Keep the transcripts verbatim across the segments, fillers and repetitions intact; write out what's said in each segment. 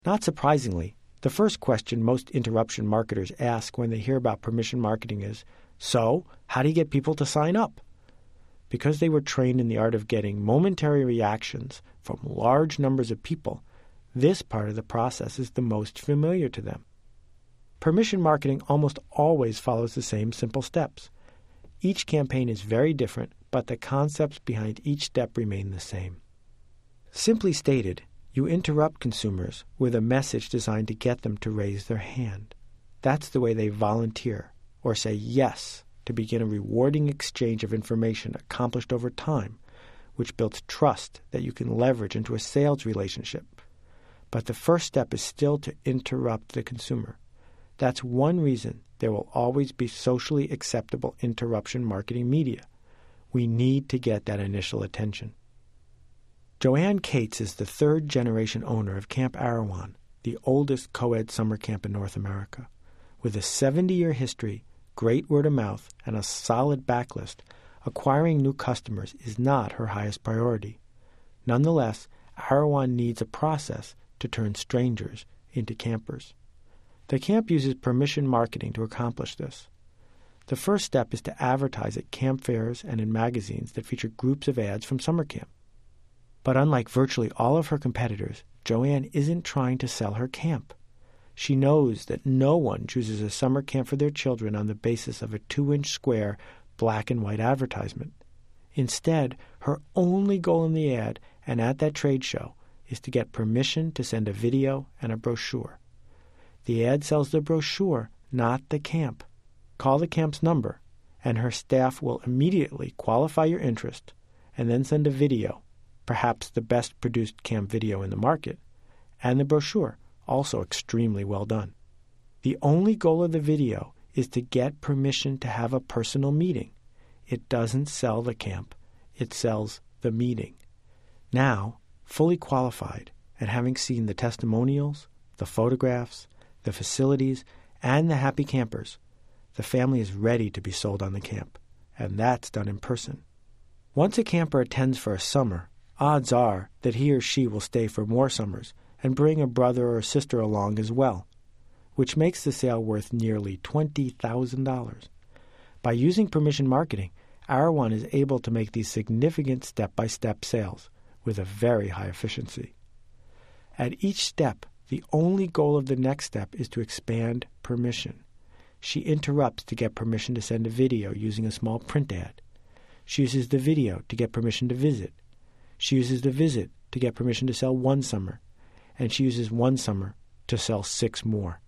Not surprisingly, the first question most interruption marketers ask when they hear about permission marketing is, so, how do you get people to sign up? Because they were trained in the art of getting momentary reactions from large numbers of people, this part of the process is the most familiar to them. Permission marketing almost always follows the same simple steps. Each campaign is very different, but the concepts behind each step remain the same. Simply stated, you interrupt consumers with a message designed to get them to raise their hand. That's the way they volunteer or say yes to begin a rewarding exchange of information accomplished over time, which builds trust that you can leverage into a sales relationship. But the first step is still to interrupt the consumer. That's one reason there will always be socially acceptable interruption marketing media. We need to get that initial attention. Joanne Cates is the third-generation owner of Camp Arawan, the oldest co-ed summer camp in North America. With a seventy-year history, great word of mouth, and a solid backlist, acquiring new customers is not her highest priority. Nonetheless, Arawan needs a process to turn strangers into campers. The camp uses permission marketing to accomplish this. The first step is to advertise at camp fairs and in magazines that feature groups of ads from summer camp. But unlike virtually all of her competitors, Joanne isn't trying to sell her camp. She knows that no one chooses a summer camp for their children on the basis of a two-inch square black and white advertisement. Instead, her only goal in the ad and at that trade show is to get permission to send a video and a brochure. The ad sells the brochure, not the camp. Call the camp's number, and her staff will immediately qualify your interest and then send a video, perhaps the best produced camp video in the market, and the brochure, also extremely well done. The only goal of the video is to get permission to have a personal meeting. It doesn't sell the camp. It sells the meeting. Now, fully qualified and having seen the testimonials, the photographs, the facilities, and the happy campers, the family is ready to be sold on the camp, and that's done in person. Once a camper attends for a summer, odds are that he or she will stay for more summers and bring a brother or a sister along as well, which makes the sale worth nearly twenty thousand dollars. By using permission marketing, Arawan is able to make these significant step-by-step sales with a very high efficiency. At each step, the only goal of the next step is to expand permission. She interrupts to get permission to send a video using a small print ad. She uses the video to get permission to visit. She uses the visit to get permission to sell one summer. And she uses one summer to sell six more.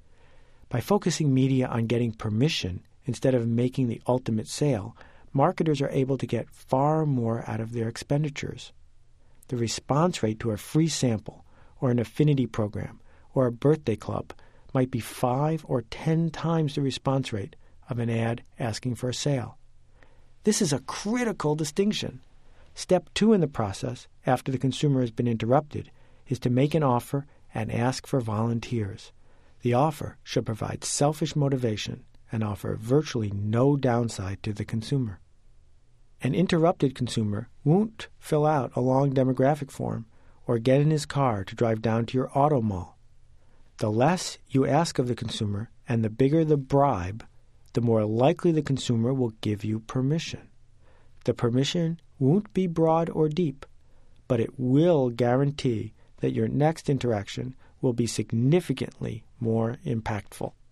By focusing media on getting permission instead of making the ultimate sale, marketers are able to get far more out of their expenditures. The response rate to a free sample or an affinity program or a birthday club might be five or ten times the response rate of an ad asking for a sale. This is a critical distinction. Step two in the process, after the consumer has been interrupted, is to make an offer and ask for volunteers. The offer should provide selfish motivation and offer virtually no downside to the consumer. An interrupted consumer won't fill out a long demographic form or get in his car to drive down to your auto mall. The less you ask of the consumer and the bigger the bribe, the more likely the consumer will give you permission. The permission won't be broad or deep, but it will guarantee that your next interaction will be significantly more impactful.